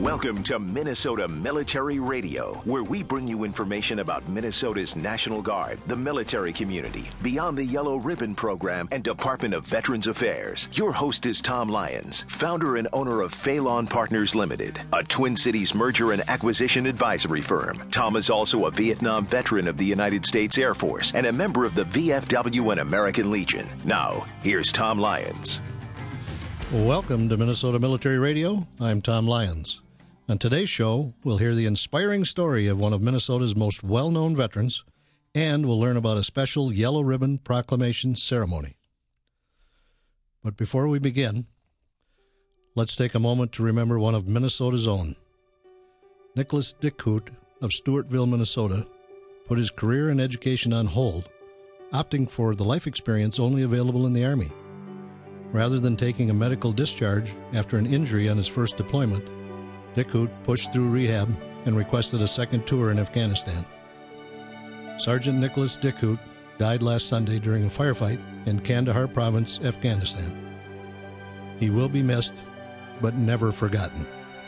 Welcome to Minnesota Military Radio, where we bring you information about Minnesota's National Guard, the military community, Beyond the Yellow Ribbon program, and Department of Veterans Affairs. Your host is Tom Lyons, founder and owner of Phelan Partners Limited, a Twin Cities merger and acquisition advisory firm. Tom is also a Vietnam veteran of the United States Air Force and a member of the VFW and American Legion. Now, here's Tom Lyons. Welcome to Minnesota Military Radio. I'm Tom Lyons. On today's show, we'll hear the inspiring story of one of Minnesota's most well-known veterans, and we'll learn about a special Yellow Ribbon Proclamation ceremony. But before we begin, let's take a moment to remember one of Minnesota's own. Nicholas Dickhout of Stewartville, Minnesota, put his career and education on hold, opting for the life experience only available in the Army. Rather than taking a medical discharge after an injury on his first deployment, Dickhout pushed through rehab and requested a second tour in Afghanistan. Sergeant Nicholas Dickhout died last Sunday during a firefight in Kandahar Province, Afghanistan. He will be missed, but never forgotten.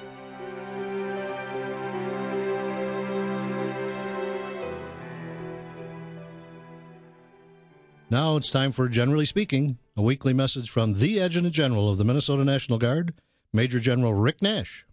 Now it's time for Generally Speaking, a weekly message from the Adjutant General of the Minnesota National Guard, Major General Rick Nash.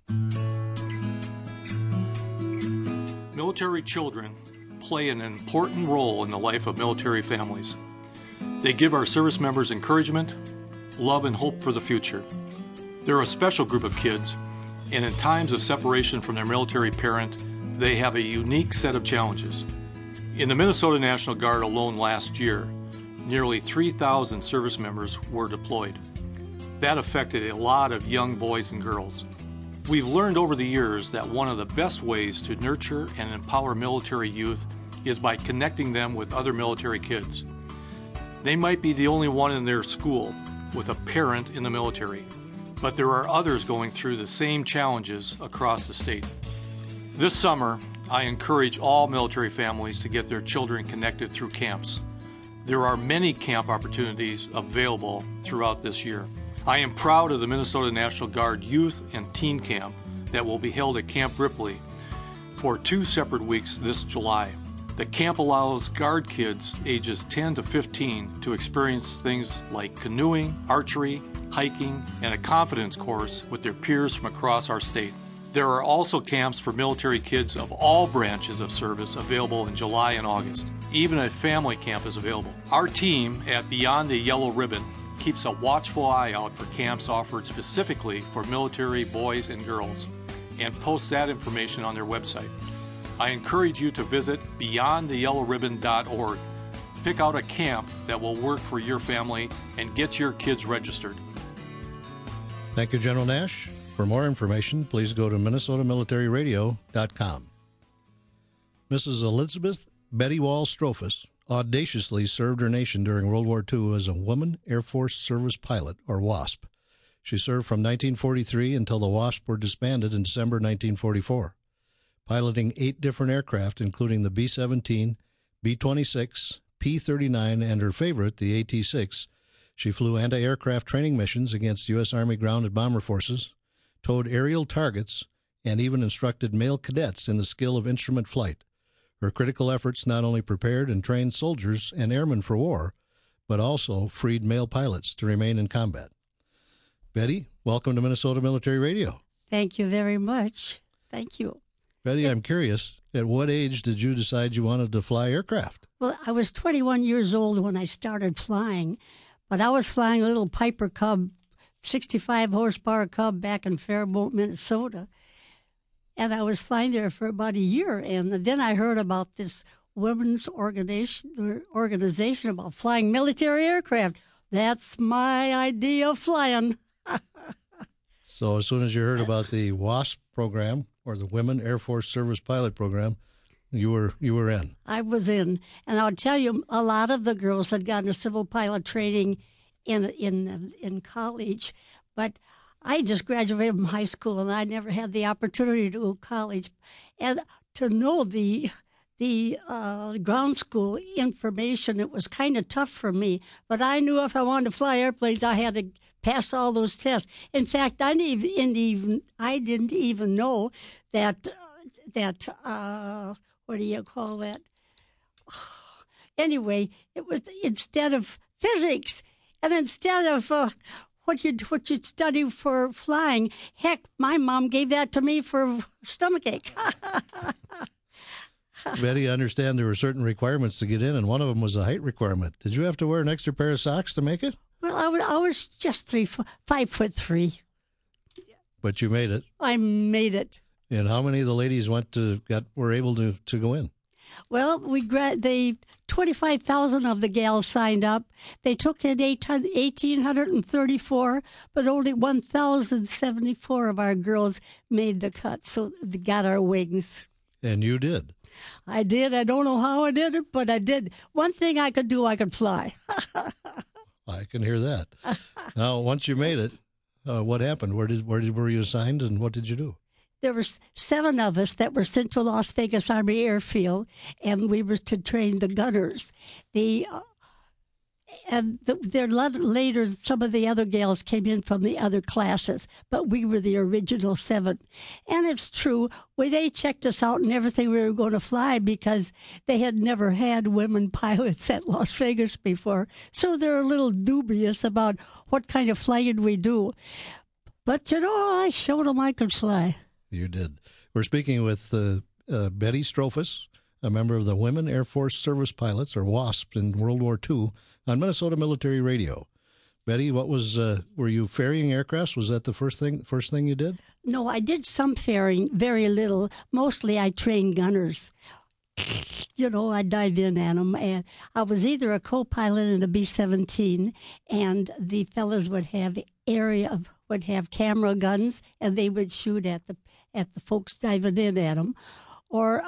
Military children play an important role in the life of military families. They give our service members encouragement, love, and hope for the future. They're a special group of kids, and in times of separation from their military parent, they have a unique set of challenges. In the Minnesota National Guard alone last year, nearly 3,000 service members were deployed. That affected a lot of young boys and girls. We've learned over the years that one of the best ways to nurture and empower military youth is by connecting them with other military kids. They might be the only one in their school with a parent in the military, but there are others going through the same challenges across the state. This summer, I encourage all military families to get their children connected through camps. There are many camp opportunities available throughout this year. I am proud of the Minnesota National Guard Youth and Teen Camp that will be held at Camp Ripley for 2 separate weeks this July. The camp allows Guard kids ages 10 to 15 to experience things like canoeing, archery, hiking, and a confidence course with their peers from across our state. There are also camps for military kids of all branches of service available in July and August. Even a family camp is available. Our team at Beyond the Yellow Ribbon keeps a watchful eye out for camps offered specifically for military boys and girls and posts that information on their website. I encourage you to visit beyondtheyellowribbon.org. Pick out a camp that will work for your family and get your kids registered. Thank you, General Nash. For more information, please go to minnesotamilitaryradio.com. Mrs. Elizabeth Betty Wall Strophus audaciously served her nation during World War II as a Woman Air Force Service Pilot, or WASP. She served from 1943 until the WASP were disbanded in December 1944, piloting 8 different aircraft, including the B-17, B-26, P-39, and her favorite, the AT-6. She flew anti-aircraft training missions against U.S. Army grounded bomber forces, towed aerial targets, and even instructed male cadets in the skill of instrument flight. Her critical efforts not only prepared and trained soldiers and airmen for war, but also freed male pilots to remain in combat. Betty, welcome to Minnesota Military Radio. Thank you very much. Thank you. Betty, I'm curious, at what age did you decide you wanted to fly aircraft? Well, I was 21 years old when I started flying, but I was flying a little Piper Cub, 65 horsepower Cub back in Faribault, Minnesota. And I was flying there for about a year. And then I heard about this women's organization about flying military aircraft. That's my idea of flying. So as soon as you heard about the WASP program, or the Women Air Force Service Pilot program, you were in. I was in. And I'll tell you, a lot of the girls had gotten a civil pilot training in college, but I just graduated from high school, and I never had the opportunity to go to college. And to know the ground school information, it was kind of tough for me. But I knew if I wanted to fly airplanes, I had to pass all those tests. In fact, I didn't even know that what do you call that? Anyway, it was instead of physics and instead of what you'd study for flying. Heck, my mom gave that to me for stomachache. Betty, I understand there were certain requirements to get in, and one of them was a height requirement. Did you have to wear an extra pair of socks to make it? Well, I was just 5'3". But you made it. I made it. And how many of the ladies were able to go in? Well, the 25,000 of the gals signed up. They took in 1,834, but only 1,074 of our girls made the cut, so they got our wings. And you did. I did. I don't know how I did it, but I did. One thing I could do, I could fly. I can hear that. Now, once you made it, what happened? Were you assigned, and what did you do? There were 7 of us that were sent to Las Vegas Army Airfield, and we were to train the gunners. Later, some of the other gals came in from the other classes, but we were the original 7. And it's true, they checked us out and everything we were going to fly because they had never had women pilots at Las Vegas before. So they're a little dubious about what kind of flying we do. But, I showed them I could fly. You did. We're speaking with Betty Stroufus, a member of the Women Air Force Service Pilots, or WASP, in World War II, on Minnesota Military Radio. Betty, what was were you ferrying aircrafts? Was that the first thing you did? No, I did some ferrying, very little. Mostly I trained gunners. I dived in at them, and I was either a co-pilot in the B-17, and the fellas would have camera guns, and they would shoot at the folks diving in at them, or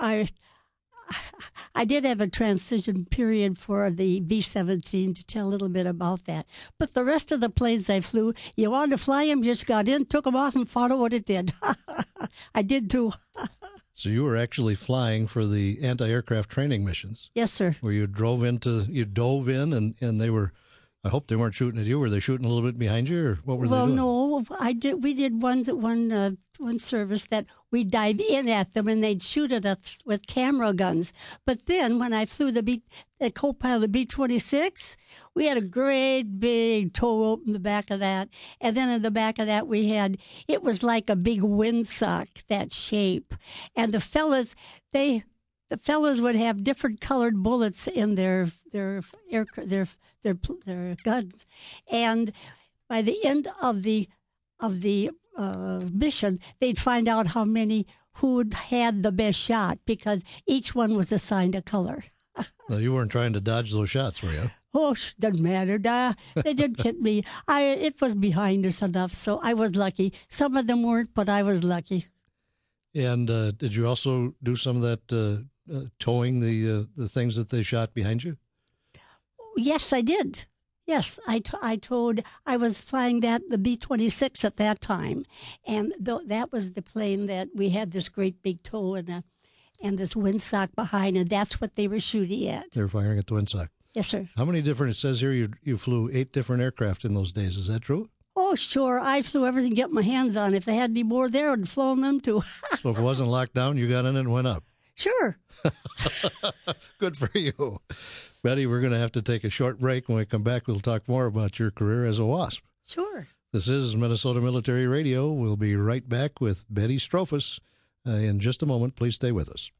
I did have a transition period for the B-17 to tell a little bit about that. But the rest of the planes I flew, you wanted to fly them, just got in, took them off, and followed what it did. I did too. So you were actually flying for the anti-aircraft training missions? Yes, sir. Where you dove in and they were, I hope they weren't shooting at you. Were they shooting a little bit behind you, or what were they doing? Well, no, we did one service that we dive in at them and they'd shoot at us with camera guns. But then when I flew the co-pilot B-26, we had a great big toe open the back of that. And then in the back of that it was like a big windsock, that shape. And the fellas would have different colored bullets in their guns. And by the end of the mission, they'd find out who had the best shot, because each one was assigned a color. Well, you weren't trying to dodge those shots, were you? Oh, doesn't matter. They didn't hit me. It was behind us enough, so I was lucky. Some of them weren't, but I was lucky. And did you also do some of that towing the things that they shot behind you? Yes, I did. Yes, I was flying the B-26 at that time, and that was the plane that we had this great big toe and this windsock behind, and that's what they were shooting at. They were firing at the windsock. Yes, sir. How many different? It says here you flew 8 different aircraft in those days. Is that true? Oh, sure. I flew everything to get my hands on. If they had any more there, I'd flown them too. So if it wasn't locked down, you got in and went up. Sure. Good for you. Betty, we're going to have to take a short break. When we come back, we'll talk more about your career as a WASP. Sure. This is Minnesota Military Radio. We'll be right back with Betty Stroufus in just a moment. Please stay with us.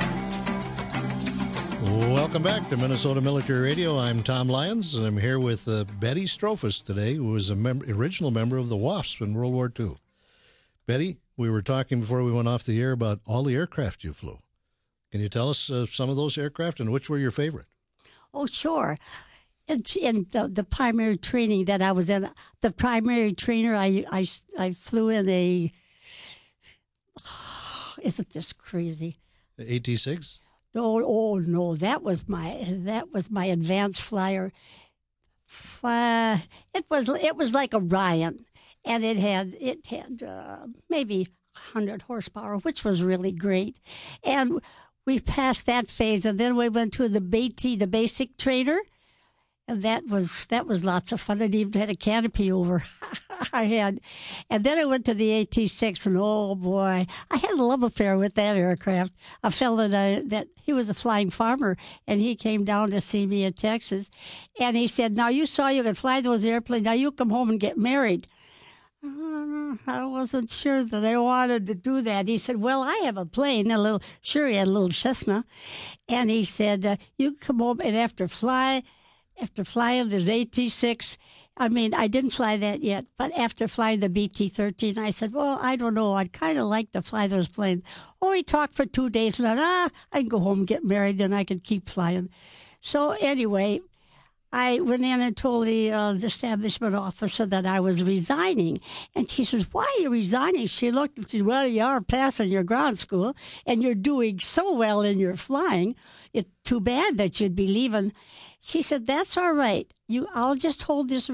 Welcome back to Minnesota Military Radio. I'm Tom Lyons, and I'm here with Betty Stroufus today, who was an original member of the WASP in World War II. Betty, we were talking before we went off the air about all the aircraft you flew. Can you tell us some of those aircraft and which were your favorite? Oh, sure. In the primary training that I was in, the primary trainer, I flew in a, isn't this crazy? The AT-6? No, that was my advanced flyer. It was like a Ryan, and it had maybe 100 horsepower, which was really great. And we passed that phase, and then we went to the BATI, the basic trainer, And that was lots of fun. I even had a canopy over our head. And then I went to the AT-6, and oh boy, I had a love affair with that aircraft. A fellow that he was a flying farmer, and he came down to see me in Texas, and he said, "Now you saw you could fly those airplanes. Now you come home and get married." I wasn't sure that I wanted to do that. He said, "Well, I have a plane, he had a little Cessna," and he said, "You come home and after flying this AT-6, I mean, I didn't fly that yet, but after flying the BT-13, I said, well, I don't know. I'd kind of like to fly those planes." Oh, he talked for 2 days, and then, I can go home and get married, then I could keep flying. So anyway, I went in and told the establishment officer that I was resigning. And she says, "Why are you resigning?" She looked and said, "Well, you are passing your ground school, and you're doing so well in your flying. It's too bad that you'd be leaving." She said, "That's all right. I'll just hold this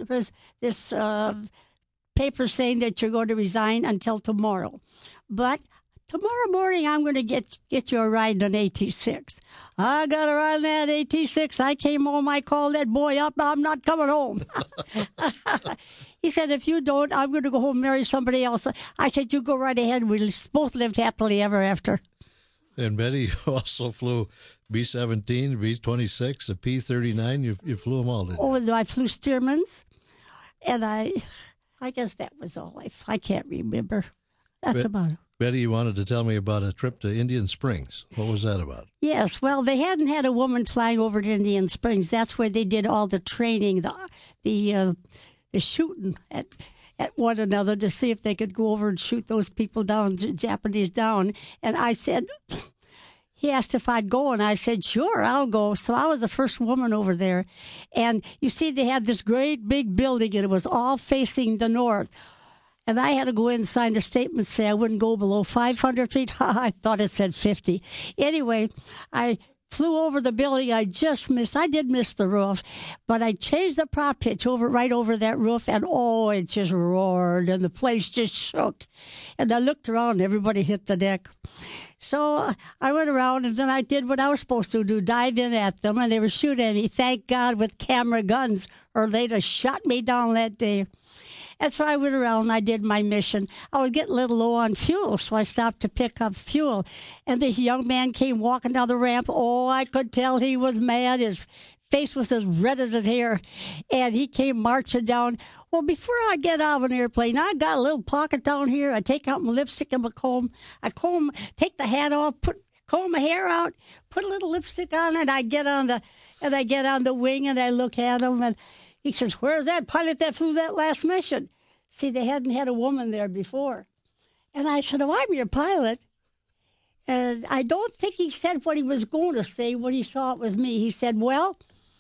paper saying that you're going to resign until tomorrow. But tomorrow morning, I'm going to get you a ride on AT-6. I got a ride on that AT-6. I came home. I called that boy up. I'm not coming home. He said, "If you don't, I'm going to go home and marry somebody else." I said, "You go right ahead. We both lived happily ever after." And Betty, you also flew B-17, B-26, a P-39. You flew them all, didn't you? Oh, I flew Stearman's, and I guess that was all. I can't remember. That's about it. Betty, you wanted to tell me about a trip to Indian Springs. What was that about? Yes, well, they hadn't had a woman flying over to Indian Springs. That's where they did all the training, the shooting at one another to see if they could go over and shoot those people down, Japanese down. And I said, he asked if I'd go, and I said, "Sure, I'll go." So I was the first woman over there. And you see, they had this great big building, and it was all facing the north. And I had to go in and sign a statement, say I wouldn't go below 500 feet. I thought it said 50. Anyway, I flew over the building. I did miss the roof, but I changed the prop pitch right over that roof, and oh, it just roared, and the place just shook. And I looked around, and everybody hit the deck. So I went around, and then I did what I was supposed to do, dive in at them, and they were shooting at me, thank God, with camera guns, or they'd have shot me down that day. And so I went around and I did my mission. I was getting a little low on fuel, so I stopped to pick up fuel. And this young man came walking down the ramp. Oh, I could tell he was mad. His face was as red as his hair. And he came marching down. Well, before I get out of an airplane, I got a little pocket down here. I take out my lipstick and my comb. I take the hat off, comb my hair out, put a little lipstick on, and I get on the wing, and I look at him, and he says, "Where's that pilot that flew that last mission?" See, they hadn't had a woman there before. And I said, "Oh, I'm your pilot." And I don't think he said what he was going to say when he saw it was me. He said, "Well,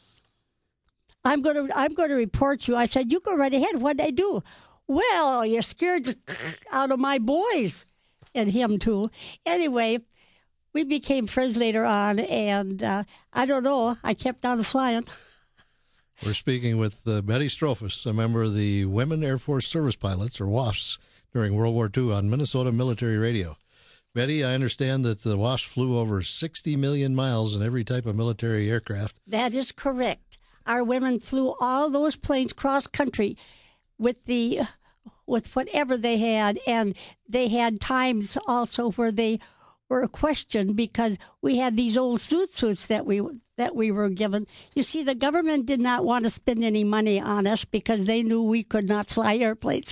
I'm going to report you." I said, "You go right ahead. What'd I do?" "Well, you scared the out of my boys," and him too. Anyway, we became friends later on, and I don't know. I kept on flying. We're speaking with Betty Stroufis, a member of the Women Air Force Service Pilots, or WASPs, during World War II on Minnesota Military Radio. Betty, I understand that the WASP flew over 60 million miles in every type of military aircraft. That is correct. Our women flew all those planes cross-country with whatever they had, and they had times also where they were questioned because we had these old suits that we were given. You see, the government did not want to spend any money on us because they knew we could not fly airplanes.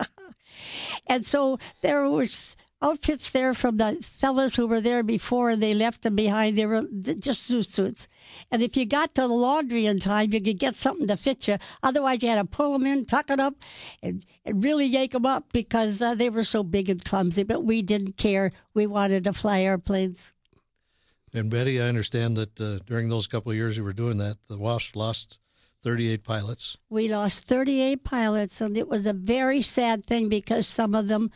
And so there was outfits there from the fellas who were there before, and they left them behind. They were just suits. And if you got to the laundry in time, you could get something to fit you. Otherwise, you had to pull them in, tuck it up, and really yank them up because they were so big and clumsy. But we didn't care. We wanted to fly airplanes. And Betty, I understand that during those couple of years you were doing that, the WASP lost 38 pilots. We lost 38 pilots, and it was a very sad thing because some of them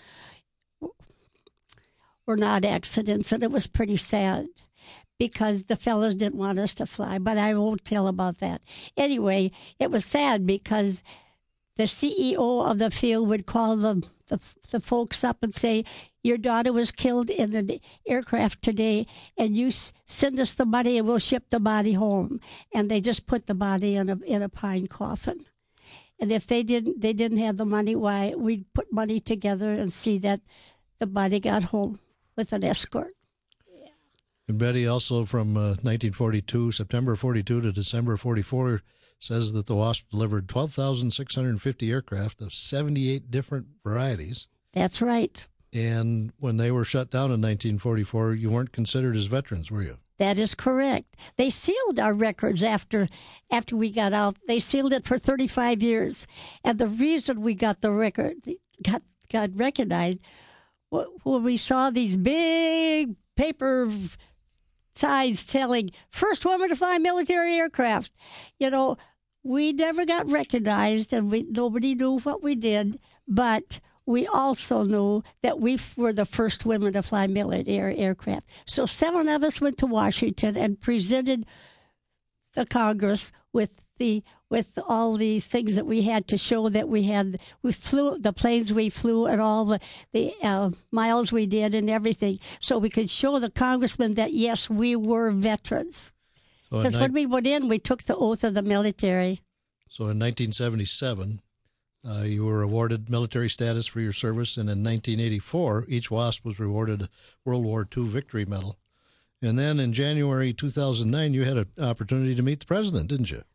were not accidents, and it was pretty sad because the fellows didn't want us to fly, but I won't tell about that. Anyway, it was sad because the CEO of the field would call the the folks up and say, your daughter was killed in an aircraft today, and you send us the money and we'll ship the body home. And they just put the body in a pine coffin. And if they didn't have the money, why, we'd put money together and see that the body got home with an escort. Yeah. And Betty, also from 1942, September 42 to December 44, says that the WASP delivered 12,650 aircraft of 78 different varieties. That's right. And when they were shut down in 1944, you weren't considered as veterans, were you? That is correct. They sealed our records after we got out. They sealed it for 35 years. And the reason we got the record, got recognized, when we saw these big paper signs telling, first woman to fly military aircraft. You know, we never got recognized, and nobody knew what we did, but we also knew that we were the first women to fly military aircraft. So 7 of us went to Washington and presented the Congress with all the things that we had to show that we flew the planes we flew and all the miles we did and everything, so we could show the congressman that yes, we were veterans. Because when we went in, we took the oath of the military. So in 1977. You were awarded military status for your service, and in 1984, each WASP was rewarded a World War II Victory Medal. And then in January 2009, you had an opportunity to meet the president, didn't you?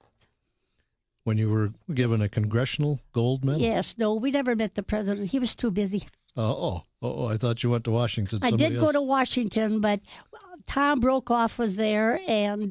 When you were given a Congressional Gold Medal? Yes, no, we never met the president. He was too busy. I thought you went to Washington. I did go to Washington, but Tom Brokaw was there, and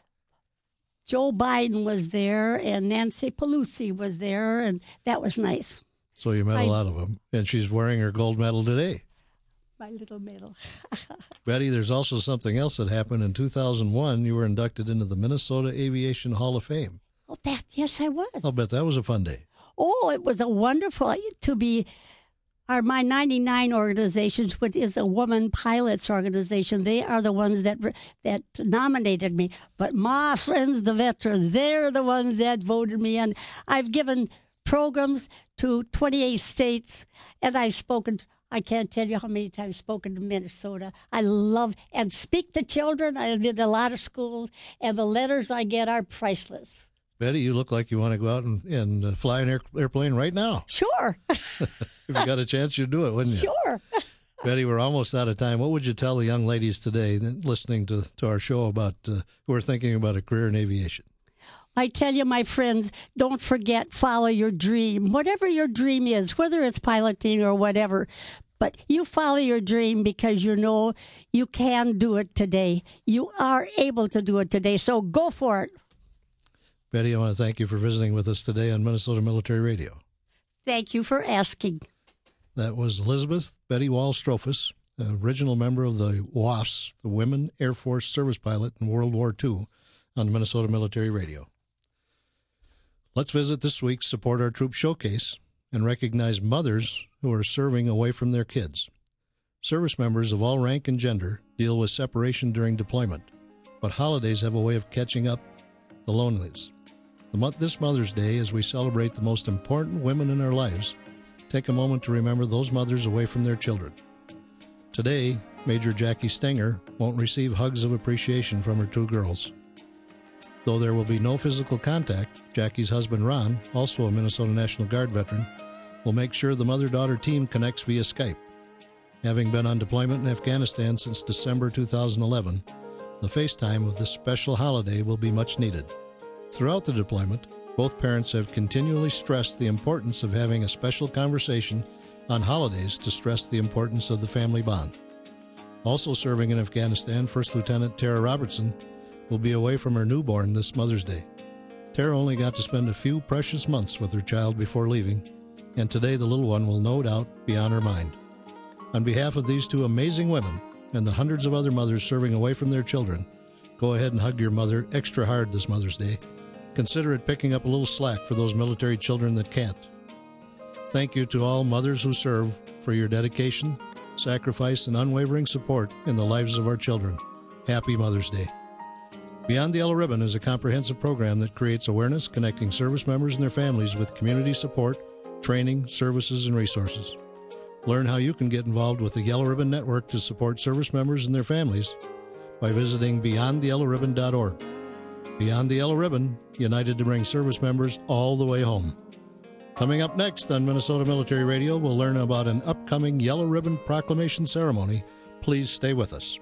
Joe Biden was there, and Nancy Pelosi was there, and that was nice. So you met a lot of them, and she's wearing her gold medal today. My little medal. Betty, there's also something else that happened. In 2001, you were inducted into the Minnesota Aviation Hall of Fame. Oh, yes, I was. I'll bet that was a fun day. Oh, it was a wonderful, to be... My 99 organization, which is a woman pilots organization, they are the ones that nominated me. But my friends, the veterans, they're the ones that voted me in. I've given programs to 28 states, and I've spoken, I can't tell you how many times I've spoken to Minnesota. I love and speak to children. I did a lot of schools, and the letters I get are priceless. Betty, you look like you want to go out and fly an airplane right now. Sure. If you got a chance, you'd do it, wouldn't you? Sure. Betty, we're almost out of time. What would you tell the young ladies today listening to our show about who are thinking about a career in aviation? I tell you, my friends, don't forget, follow your dream. Whatever your dream is, whether it's piloting or whatever, but you follow your dream because you know you can do it today. You are able to do it today, so go for it. Betty, I want to thank you for visiting with us today on Minnesota Military Radio. Thank you for asking. That was Elizabeth Betty Wall-Strophus, the original member of the WASP, the Women Air Force Service Pilot in World War II, on Minnesota Military Radio. Let's visit this week's Support Our Troops Showcase and recognize mothers who are serving away from their kids. Service members of all rank and gender deal with separation during deployment, but holidays have a way of catching up the loneliness. This Mother's Day, as we celebrate the most important women in our lives, take a moment to remember those mothers away from their children. Today, Major Jackie Stenger won't receive hugs of appreciation from her 2 girls. Though there will be no physical contact, Jackie's husband Ron, also a Minnesota National Guard veteran, will make sure the mother-daughter team connects via Skype. Having been on deployment in Afghanistan since December 2011, the FaceTime of this special holiday will be much needed. Throughout the deployment, both parents have continually stressed the importance of having a special conversation on holidays to stress the importance of the family bond. Also serving in Afghanistan, First Lieutenant Tara Robertson will be away from her newborn this Mother's Day. Tara only got to spend a few precious months with her child before leaving, and today the little one will no doubt be on her mind. On behalf of these 2 amazing women and the hundreds of other mothers serving away from their children, go ahead and hug your mother extra hard this Mother's Day. Consider it picking up a little slack for those military children that can't. Thank you to all mothers who serve for your dedication, sacrifice, and unwavering support in the lives of our children. Happy Mother's Day. Beyond the Yellow Ribbon is a comprehensive program that creates awareness connecting service members and their families with community support, training, services, and resources. Learn how you can get involved with the Yellow Ribbon Network to support service members and their families by visiting beyondtheyellowribbon.org. Beyond the Yellow Ribbon, united to bring service members all the way home. Coming up next on Minnesota Military Radio, we'll learn about an upcoming Yellow Ribbon Proclamation ceremony. Please stay with us.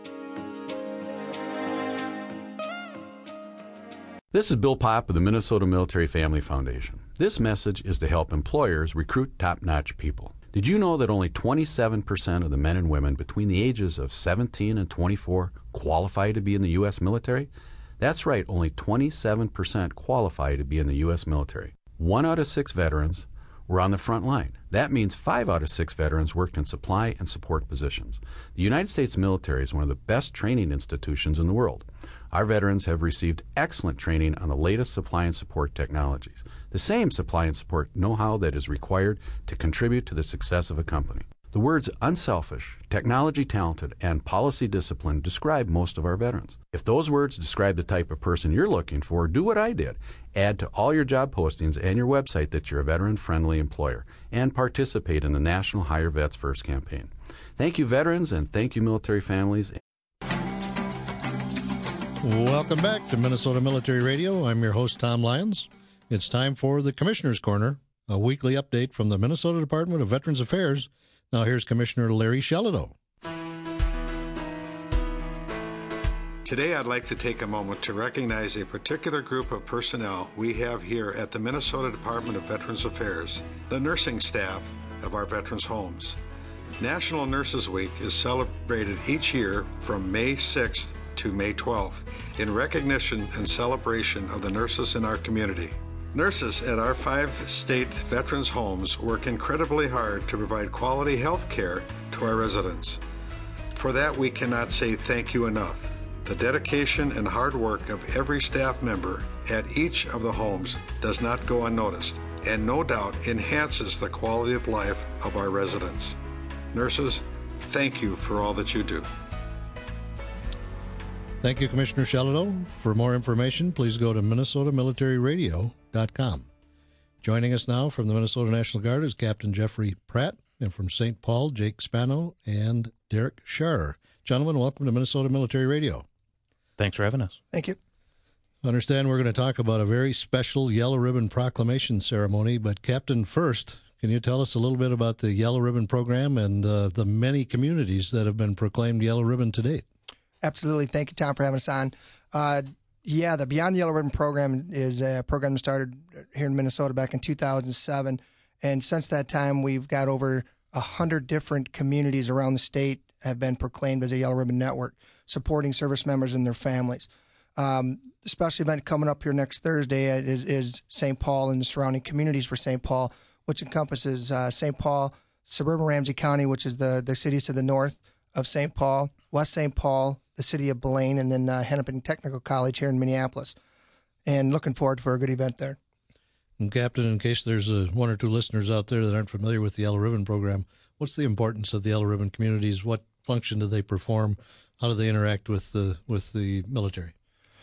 This is Bill Popp of the Minnesota Military Family Foundation. This message is to help employers recruit top-notch people. Did you know that only 27% of the men and women between the ages of 17 and 24 qualify to be in the U.S. military? That's right, only 27% qualify to be in the U.S. military. 1 out of 6 veterans were on the front line. That means 5 out of 6 veterans worked in supply and support positions. The United States military is one of the best training institutions in the world. Our veterans have received excellent training on the latest supply and support technologies, the same supply and support know-how that is required to contribute to the success of a company. The words unselfish, technology-talented, and policy-disciplined describe most of our veterans. If those words describe the type of person you're looking for, do what I did. Add to all your job postings and your website that you're a veteran-friendly employer, and participate in the National Hire Vets First campaign. Thank you, veterans, and thank you, military families. Welcome back to Minnesota Military Radio. I'm your host, Tom Lyons. It's time for the Commissioner's Corner, a weekly update from the Minnesota Department of Veterans Affairs. Now here's Commissioner Larry Shelito. Today I'd like to take a moment to recognize a particular group of personnel we have here at the Minnesota Department of Veterans Affairs, the nursing staff of our veterans' homes. National Nurses Week is celebrated each year from May 6th to May 12th in recognition and celebration of the nurses in our community. Nurses at our 5 state veterans' homes work incredibly hard to provide quality health care to our residents. For that, we cannot say thank you enough. The dedication and hard work of every staff member at each of the homes does not go unnoticed, and no doubt enhances the quality of life of our residents. Nurses, thank you for all that you do. Thank you, Commissioner Shelito. For more information, please go to minnesotamilitaryradio.com. Joining us now from the Minnesota National Guard is Captain Jeffrey Pratt, and from St. Paul, Jake Spano and Derek Scharrer. Gentlemen, welcome to Minnesota Military Radio. Thanks for having us. Thank you. I understand we're going to talk about a very special Yellow Ribbon Proclamation ceremony, but Captain, first, can you tell us a little bit about the Yellow Ribbon program and the many communities that have been proclaimed Yellow Ribbon to date? Absolutely. Thank you, Tom, for having us on. The Beyond the Yellow Ribbon program is a program that started here in Minnesota back in 2007. And since that time, we've got over 100 different communities around the state have been proclaimed as a Yellow Ribbon Network, supporting service members and their families. The special event coming up here next Thursday is St. Paul and the surrounding communities for St. Paul, which encompasses St. Paul, suburban Ramsey County, which is the cities to the north of St. Paul, West St. Paul, the city of Blaine, and then Hennepin Technical College here in Minneapolis. And looking forward for a good event there. And Captain, in case there's one or two listeners out there that aren't familiar with the Yellow Ribbon program, what's the importance of the Yellow Ribbon communities? What function do they perform? How do they interact with the military?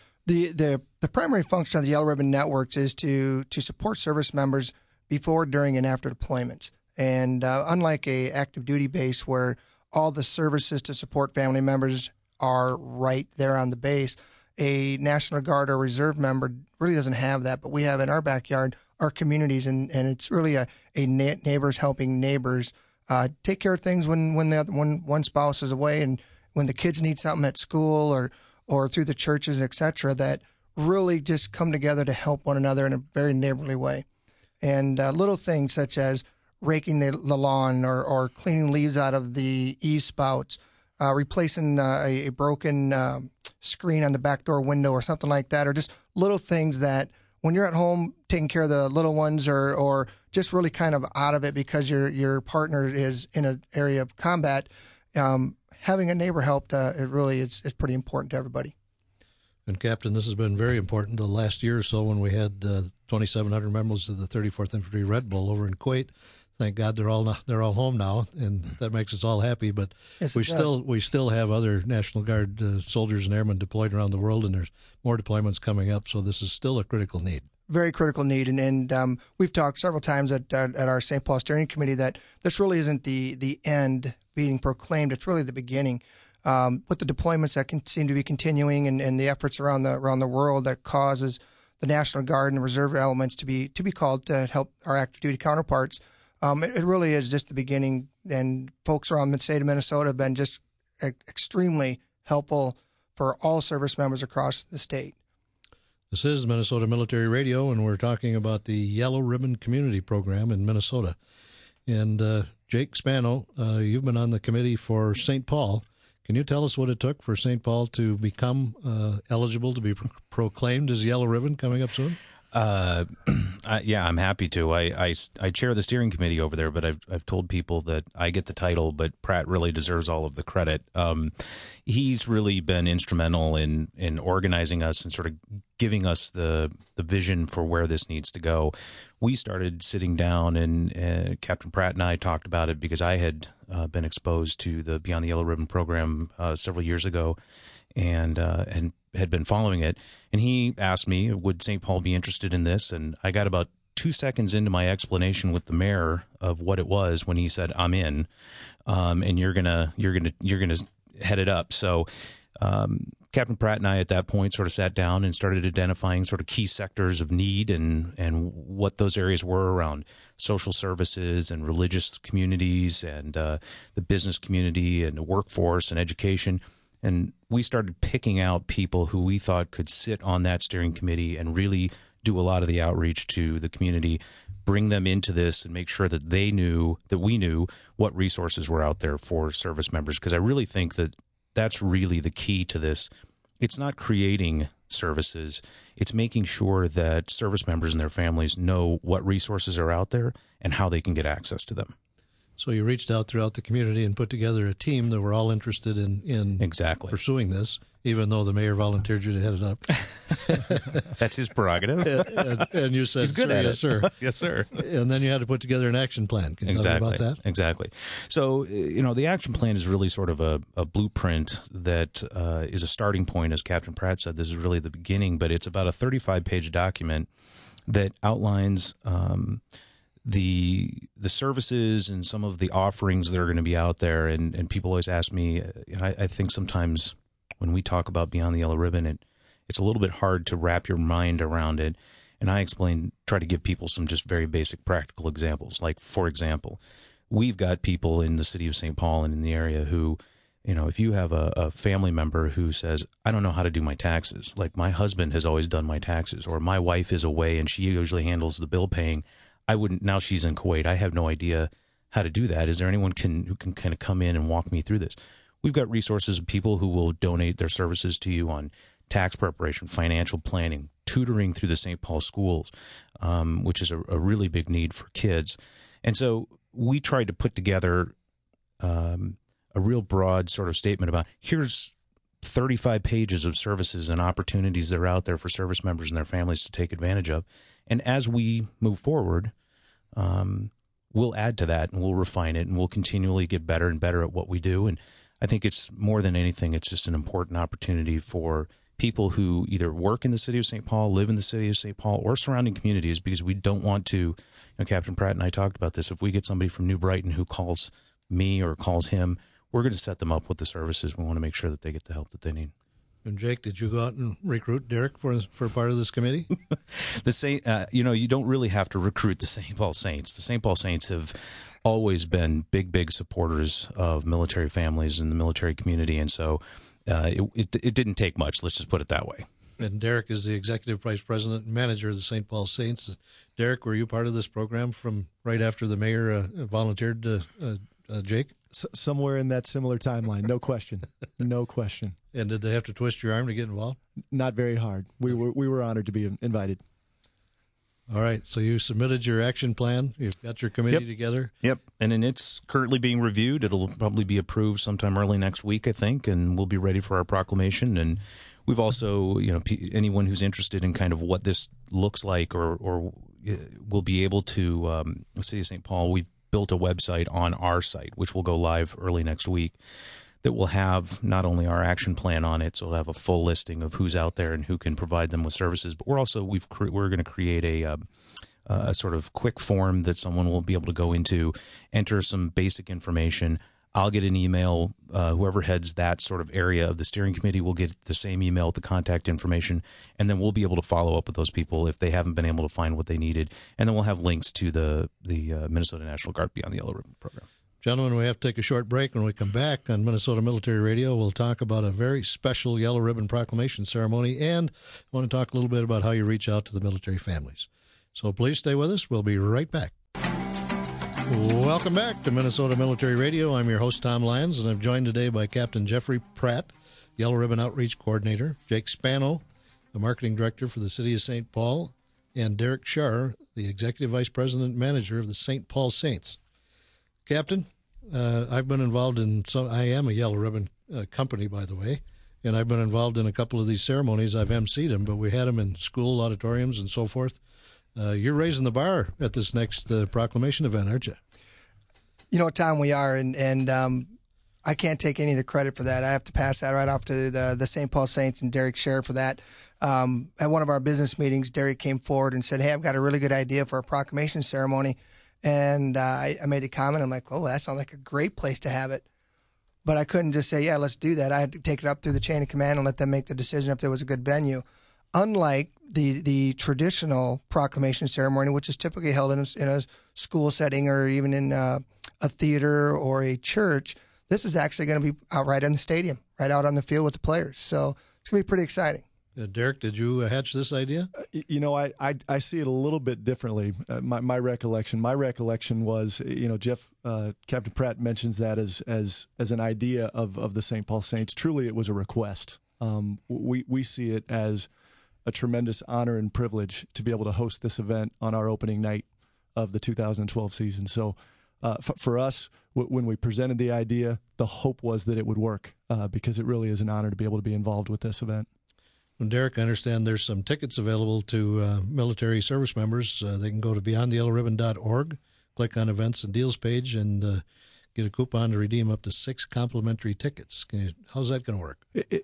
The primary function of the Yellow Ribbon Networks is to support service members before, during, and after deployments. And unlike a active duty base where all the services to support family members are right there on the base, a National Guard or Reserve member really doesn't have that. But we have in our backyard our communities, and it's really a neighbors helping neighbors take care of things when one spouse is away, and when the kids need something at school or through the churches, etc., that really just come together to help one another in a very neighborly way. And little things such as raking the lawn or cleaning leaves out of the eave spouts, replacing a broken screen on the back door window or something like that, or just little things that when you're at home taking care of the little ones or just really kind of out of it because your partner is in an area of combat, having a neighbor help it really is pretty important to everybody. And Captain, this has been very important the last year or so when we had 2,700 members of the 34th Infantry Red Bull over in Kuwait. Thank God they're all home now, and that makes us all happy. But yes, we still have other National Guard soldiers and airmen deployed around the world, and there's more deployments coming up. So this is still a critical need. very critical need. And we've talked several times at our St. Paul Steering Committee that this really isn't the end being proclaimed. It's really the beginning. With the deployments that seem to be continuing and the efforts around the world that causes the National Guard and Reserve elements to be called to help our active duty counterparts, it really is just the beginning. And folks around the state of Minnesota have been just extremely helpful for all service members across the state. This is Minnesota Military Radio, and we're talking about the Yellow Ribbon Community Program in Minnesota. And Jake Spano, you've been on the committee for St. Paul. Can you tell us what it took for St. Paul to become eligible to be proclaimed as Yellow Ribbon coming up soon? Yeah, I'm happy to. I chair the steering committee over there, but I've told people that I get the title, but Pratt really deserves all of the credit. He's really been instrumental in organizing us and sort of giving us the vision for where this needs to go. We started sitting down, and Captain Pratt and I talked about it because I had been exposed to the Beyond the Yellow Ribbon program several years ago, and had been following it. And he asked me, would St. Paul be interested in this? And I got about 2 seconds into my explanation with the mayor of what it was when he said, "I'm in, and you're gonna head it up." So Captain Pratt and I at that point sort of sat down and started identifying sort of key sectors of need and what those areas were around social services and religious communities and the business community and the workforce and education. And we started picking out people who we thought could sit on that steering committee and really do a lot of the outreach to the community, bring them into this and make sure that they knew, that we knew what resources were out there for service members. Because I really think that that's really the key to this. It's not creating services. It's making sure that service members and their families know what resources are out there and how they can get access to them. So you reached out throughout the community and put together a team that were all interested in exactly pursuing this, even though the mayor volunteered you to head it up. That's his prerogative. And you said, he's good at yes, it. Sir. Yes, sir. And then you had to put together an action plan. Can you tell me about that? Exactly. So, the action plan is really sort of a blueprint that is a starting point. As Captain Pratt said, this is really the beginning, but it's about a 35-page document that outlines the services and some of the offerings that are going to be out there. And people always ask me, I think sometimes when we talk about Beyond the Yellow Ribbon, it's a little bit hard to wrap your mind around it. And I try to give people some just very basic practical examples. Like, for example, we've got people in the city of St. Paul and in the area who, if you have a family member who says, I don't know how to do my taxes, like my husband has always done my taxes, or my wife is away and she usually handles the bill paying, now she's in Kuwait, I have no idea how to do that. Is there anyone who can kind of come in and walk me through this? We've got resources of people who will donate their services to you on tax preparation, financial planning, tutoring through the St. Paul schools, which is a really big need for kids. And so we tried to put together a real broad sort of statement about here's 35 pages of services and opportunities that are out there for service members and their families to take advantage of. And as we move forward, we'll add to that and we'll refine it and we'll continually get better and better at what we do. And I think it's more than anything, it's just an important opportunity for people who either work in the city of St. Paul, live in the city of St. Paul, or surrounding communities, because we don't want to, Captain Pratt and I talked about this, if we get somebody from New Brighton who calls me or calls him, we're going to set them up with the services. We want to make sure that they get the help that they need. And Jake, did you go out and recruit Derek for part of this committee? You don't really have to recruit the St. Paul Saints. The St. Paul Saints have always been big supporters of military families and the military community, and so it didn't take much. Let's just put it that way. And Derek is the executive vice president and manager of the St. Paul Saints. Derek, were you part of this program from right after the mayor volunteered to Jake? Somewhere in that similar timeline, no question, no question. And did they have to twist your arm to get involved? Not very hard. We were honored to be invited. All right, so you submitted your action plan. You've got your committee together. Yep, and then it's currently being reviewed. It'll probably be approved sometime early next week, I think, and we'll be ready for our proclamation. And we've also, anyone who's interested in kind of what this looks like or will be able to, the City of St. Paul, we've built a website on our site, which will go live early next week, that will have not only our action plan on it, so we'll have a full listing of who's out there and who can provide them with services, but we're going to create a sort of quick form that someone will be able to go into, enter some basic information. I'll get an email. Whoever heads that sort of area of the steering committee will get the same email with the contact information, and then we'll be able to follow up with those people if they haven't been able to find what they needed. And then we'll have links to the Minnesota National Guard Beyond the Yellow Ribbon program. Gentlemen, we have to take a short break. When we come back on Minnesota Military Radio, we'll talk about a very special Yellow Ribbon Proclamation ceremony, and I want to talk a little bit about how you reach out to the military families. So please stay with us. We'll be right back. Welcome back to Minnesota Military Radio. I'm your host, Tom Lyons, and I'm joined today by Captain Jeffrey Pratt, Yellow Ribbon Outreach Coordinator, Jake Spano, the Marketing Director for the City of St. Paul, and Derek Shar, the Executive Vice President and Manager of the St. Paul Saints. Captain, I've been involved in I am a Yellow Ribbon company, by the way, and I've been involved in a couple of these ceremonies. I've emceed them, but we had them in school auditoriums and so forth. You're raising the bar at this next proclamation event, aren't you? You know, Tom, we are, and I can't take any of the credit for that. I have to pass that right off to the St. Paul Saints and Derek Share for that. At one of our business meetings, Derek came forward and said, "Hey, I've got a really good idea for a proclamation ceremony." And I made a comment. I'm like, "Oh, that sounds like a great place to have it." But I couldn't just say, "Yeah, let's do that." I had to take it up through the chain of command and let them make the decision if there was a good venue. Unlike the traditional proclamation ceremony, which is typically held in a school setting or even in a theater or a church, this is actually going to be out right in the stadium, right out on the field with the players. So it's going to be pretty exciting. Derek, did you hatch this idea? You know, I see it a little bit differently. My recollection was, you know, Jeff, Captain Pratt mentions that as an idea of the St. Paul Saints. Truly, it was a request. We see it as a tremendous honor and privilege to be able to host this event on our opening night of the 2012 season. So for us, when we presented the idea, the hope was that it would work because it really is an honor to be able to be involved with this event. And Derek, I understand there's some tickets available to military service members. They can go to beyondtheyellowribbon.org, click on events and deals page, and get a coupon to redeem up to 6 complimentary tickets. How's that going to work?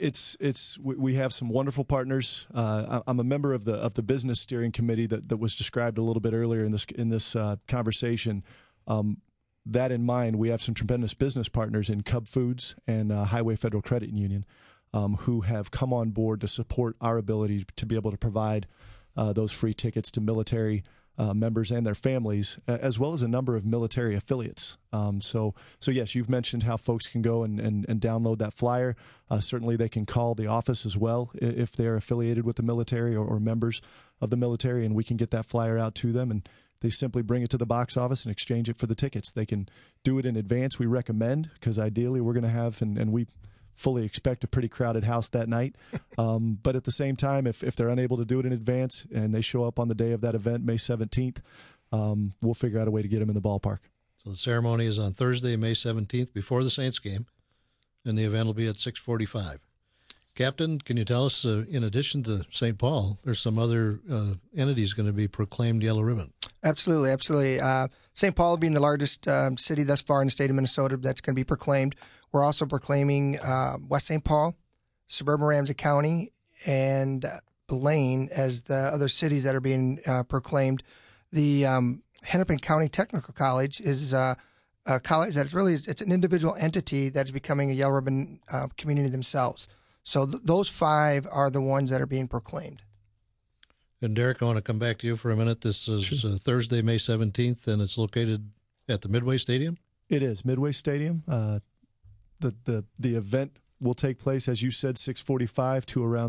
We have some wonderful partners. I'm a member of the business steering committee that was described a little bit earlier in this conversation. That in mind, we have some tremendous business partners in Cub Foods and Highway Federal Credit Union who have come on board to support our ability to be able to provide those free tickets to military members and their families, as well as a number of military affiliates. So yes, you've mentioned how folks can go and download that flyer. Certainly they can call the office as well if they're affiliated with the military or members of the military, and we can get that flyer out to them, and they simply bring it to the box office and exchange it for the tickets. They can do it in advance, we recommend, because ideally we're going to have, and we fully expect, a pretty crowded house that night. But at the same time, if they're unable to do it in advance and they show up on the day of that event, May 17th, we'll figure out a way to get them in the ballpark. So the ceremony is on Thursday, May 17th, before the Saints game, and the event will be at 6:45. Captain, can you tell us, in addition to St. Paul, there's some other entities going to be proclaimed Yellow Ribbon? Absolutely. St. Paul being the largest city thus far in the state of Minnesota that's going to be proclaimed. We're also proclaiming West St. Paul, suburban Ramsey County, and Blaine as the other cities that are being proclaimed. The Hennepin County Technical College is a college that it's an individual entity that's becoming a Yellow Ribbon community themselves. So those 5 are the ones that are being proclaimed. And Derek, I want to come back to you for a minute. This is Thursday, May 17th, and it's located at the Midway Stadium? It is, Midway Stadium. The event will take place, as you said, 6:45 to around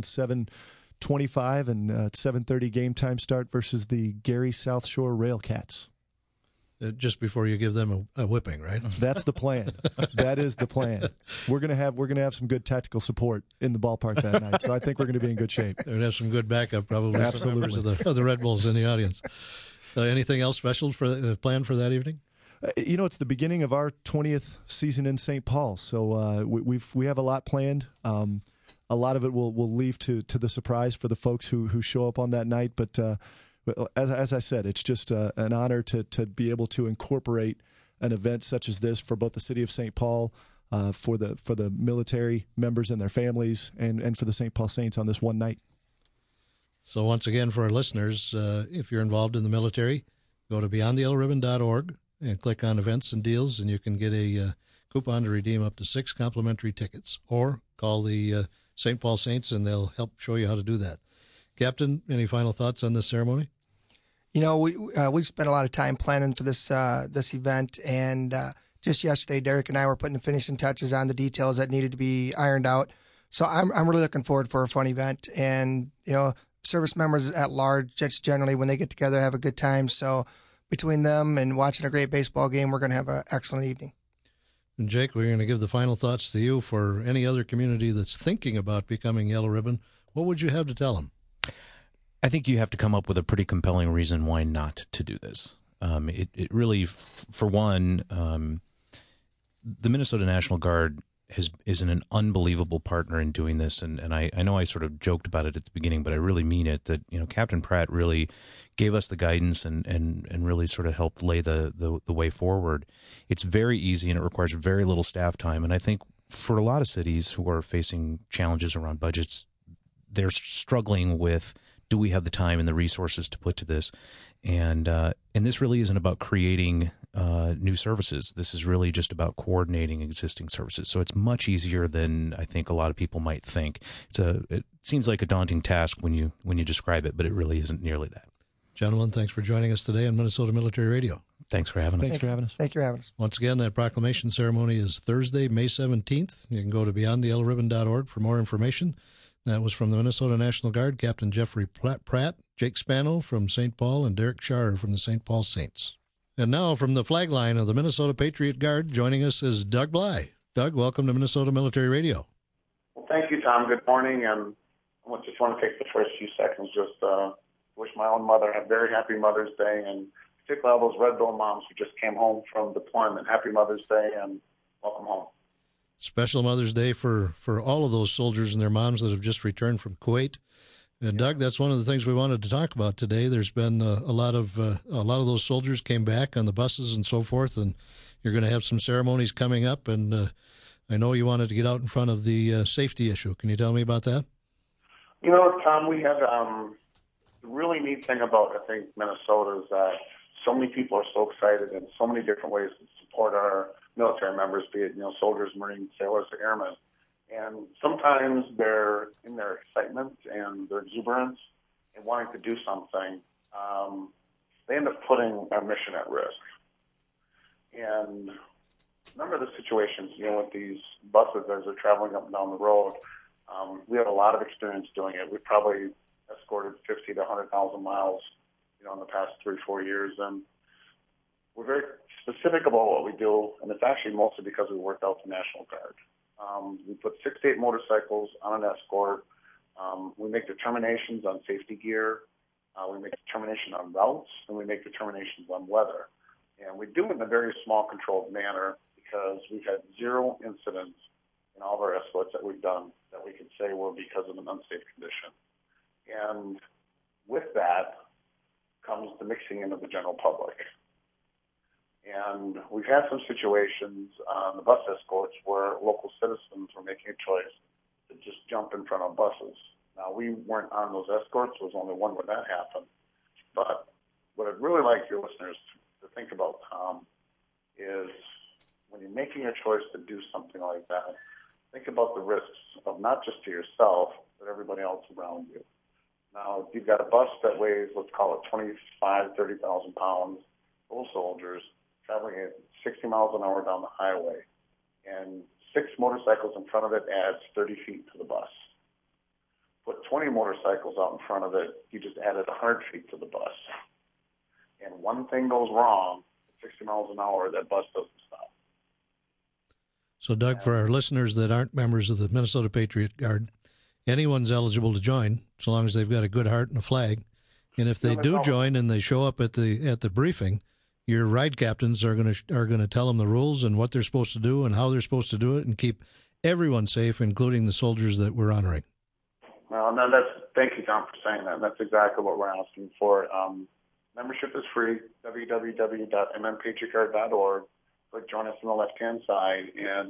7:25, and 7:30 game time start versus the Gary South Shore Railcats. Just before you give them a whipping, right? That's the plan. That is the plan. We're gonna have some good tactical support in the ballpark that night, so I think we're going to be in good shape. We're going to have some good backup, probably. Absolutely. Some members of the Red Bulls in the audience. Anything else special planned for that evening? You know, it's the beginning of our 20th season in St. Paul, so we have a lot planned. A lot of it will leave to the surprise for the folks who show up on that night, but as I said, it's just an honor to be able to incorporate an event such as this for both the city of St. Paul, for the military members and their families, and for the St. Paul Saints on this one night. So once again, for our listeners, if you're involved in the military, go to beyondtheyellowribbon.org and click on events and deals, and you can get a coupon to redeem up to 6 complimentary tickets, or call the St. Paul Saints and they'll help show you how to do that. Captain, any final thoughts on this ceremony? You know, we spent a lot of time planning for this event, and just yesterday, Derek and I were putting the finishing touches on the details that needed to be ironed out. So I'm really looking forward for a fun event, and you know, service members at large, just generally when they get together, have a good time. So between them and watching a great baseball game, we're going to have an excellent evening. And Jake, we're going to give the final thoughts to you. For any other community that's thinking about becoming Yellow Ribbon, what would you have to tell them? I think you have to come up with a pretty compelling reason why not to do this. It really, for one, the Minnesota National Guard is an unbelievable partner in doing this, and I know I sort of joked about it at the beginning, but I really mean it, that, you know, Captain Pratt really gave us the guidance and really sort of helped lay the way forward. It's very easy, and it requires very little staff time, and I think for a lot of cities who are facing challenges around budgets, they're struggling with, do we have the time and the resources to put to this? And this really isn't about creating new services. This is really just about coordinating existing services. So it's much easier than I think a lot of people might think. It seems like a daunting task when you describe it, but it really isn't nearly that. Gentlemen, thanks for joining us today on Minnesota Military Radio. Thanks for having us. Thanks for having us. Thank you for having us. Once again, that proclamation ceremony is Thursday, May 17th. You can go to beyondtheyellowribbon.org for more information. That was from the Minnesota National Guard, Captain Jeffrey Pratt, Jake Spano from St. Paul, and Derek Schar from the St. Paul Saints. And now from the flag line of the Minnesota Patriot Guard, joining us is Doug Bly. Doug, welcome to Minnesota Military Radio. Well, thank you, Tom. Good morning. And I just want to take the first few seconds just wish my own mother a very happy Mother's Day, and particularly all those Red Bull moms who just came home from deployment. Happy Mother's Day and welcome home. Special Mother's Day for all of those soldiers and their moms that have just returned from Kuwait. And Doug, that's one of the things we wanted to talk about today. There's been a lot of those soldiers came back on the buses and so forth, and you're going to have some ceremonies coming up. And I know you wanted to get out in front of the safety issue. Can you tell me about that? You know, Tom, we have the really neat thing about, I think, Minnesota is that so many people are so excited in so many different ways to support our military members, be it, you know, soldiers, Marines, sailors, airmen. And sometimes they're in their excitement and their exuberance and wanting to do something, they end up putting our mission at risk. And remember the situations, you know, with these buses as they're traveling up and down the road. We have a lot of experience doing it. We probably escorted 50 to 100,000 miles, you know, in the past 3-4 years. And we're very specific about what we do, and it's actually mostly because we worked out the National Guard. We put 6 to 8 motorcycles on an escort. We make determinations on safety gear. We make determination on routes, and we make determinations on weather. And we do it in a very small, controlled manner because we've had 0 incidents in all of our escorts that we've done that we could say were because of an unsafe condition. And with that comes the mixing in of the general public. And we've had some situations on the bus escorts where local citizens were making a choice to just jump in front of buses. Now, we weren't on those escorts. There was only one where that happened. But what I'd really like your listeners to think about, Tom, is when you're making a choice to do something like that, think about the risks of not just to yourself, but everybody else around you. Now, if you've got a bus that weighs, let's call it 25,000, 30,000 pounds, full of soldiers, traveling at 60 miles an hour down the highway, and 6 motorcycles in front of it adds 30 feet to the bus. Put 20 motorcycles out in front of it, you just added 100 feet to the bus. And one thing goes wrong, at 60 miles an hour, that bus doesn't stop. So, Doug, for our listeners that aren't members of the Minnesota Patriot Guard, anyone's eligible to join, so long as they've got a good heart and a flag. And if they do join and they show up at the briefing, your ride captains are going to tell them the rules and what they're supposed to do and how they're supposed to do it, and keep everyone safe, including the soldiers that we're honoring. Well, no, thank you, Tom, for saying that. That's exactly what we're asking for. Membership is free. www.mmpatriotguard.org. Click join us on the left-hand side, and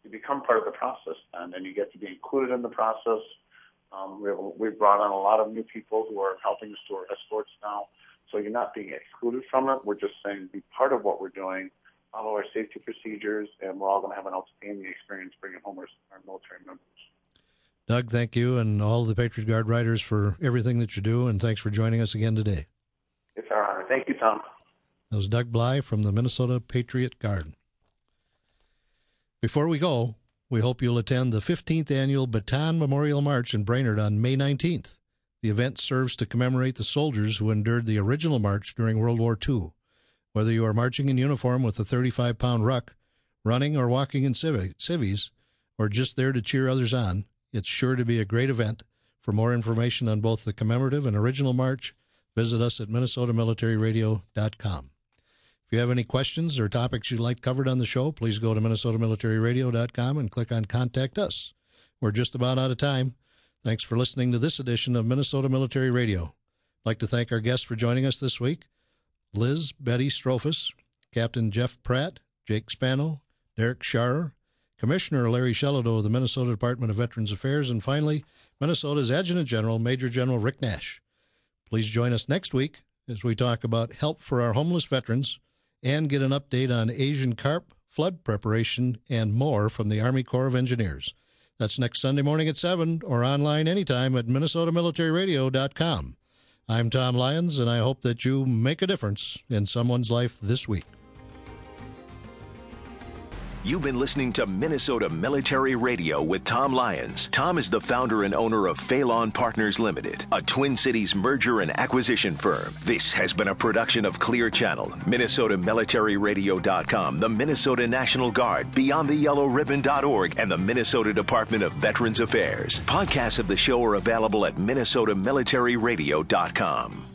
you become part of the process then, and you get to be included in the process. We've brought on a lot of new people who are helping us do our escorts now. So you're not being excluded from it. We're just saying be part of what we're doing, follow our safety procedures, and we're all going to have an outstanding experience bringing home our military members. Doug, thank you, and all the Patriot Guard riders for everything that you do, and thanks for joining us again today. It's our honor. Thank you, Tom. That was Doug Bly from the Minnesota Patriot Guard. Before we go, we hope you'll attend the 15th Annual Bataan Memorial March in Brainerd on May 19th. The event serves to commemorate the soldiers who endured the original march during World War II. Whether you are marching in uniform with a 35-pound ruck, running or walking in civvies, or just there to cheer others on, it's sure to be a great event. For more information on both the commemorative and original march, visit us at minnesotamilitaryradio.com. If you have any questions or topics you'd like covered on the show, please go to minnesotamilitaryradio.com and click on Contact Us. We're just about out of time. Thanks for listening to this edition of Minnesota Military Radio. I'd like to thank our guests for joining us this week: Liz Betty Strophus, Captain Jeff Pratt, Jake Spano, Derek Scharrer, Commissioner Larry Shelado of the Minnesota Department of Veterans Affairs, and finally, Minnesota's Adjutant General, Major General Rick Nash. Please join us next week as we talk about help for our homeless veterans and get an update on Asian carp, flood preparation, and more from the Army Corps of Engineers. That's next Sunday morning at 7 or online anytime at minnesotamilitaryradio.com. I'm Tom Lyons, and I hope that you make a difference in someone's life this week. You've been listening to Minnesota Military Radio with Tom Lyons. Tom is the founder and owner of Phelan Partners Limited, a Twin Cities merger and acquisition firm. This has been a production of Clear Channel, MinnesotaMilitaryRadio.com, the Minnesota National Guard, BeyondTheYellowRibbon.org, and the Minnesota Department of Veterans Affairs. Podcasts of the show are available at MinnesotaMilitaryRadio.com.